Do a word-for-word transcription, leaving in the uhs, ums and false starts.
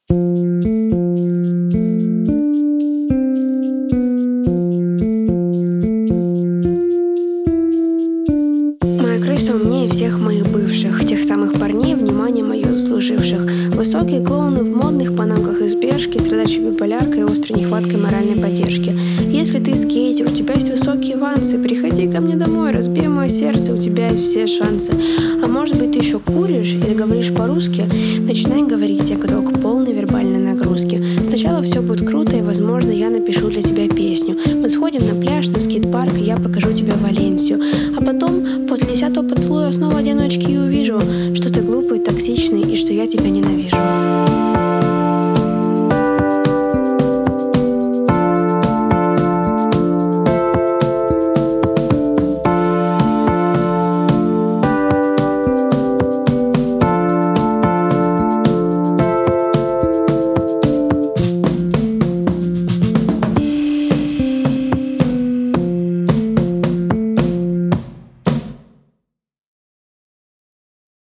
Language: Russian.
Моя крыса умнее всех моих бывших, тех самых парней, внимание мое заслуживших. Высокие клоуны в модных панамках из бершки, страдающие биполяркой и острой нехваткой моральной поддержки. Если ты скейтер, у тебя есть высокие вансы, приходи ко мне домой, разбей мое сердце, у тебя есть все шансы. А может быть, ты еще куришь или говоришь по-русски? Начинай говорить, я готова к полной вербальной нагрузке. Сначала все будет круто, и, возможно, я напишу для тебя песню. Мы сходим на пляж, на скейт-парк, и я покажу тебе Валенсию. А потом, после десятого поцелуя, снова одиночки и увижу, что ты глупый, токсичный, и что я тебя ненавижу.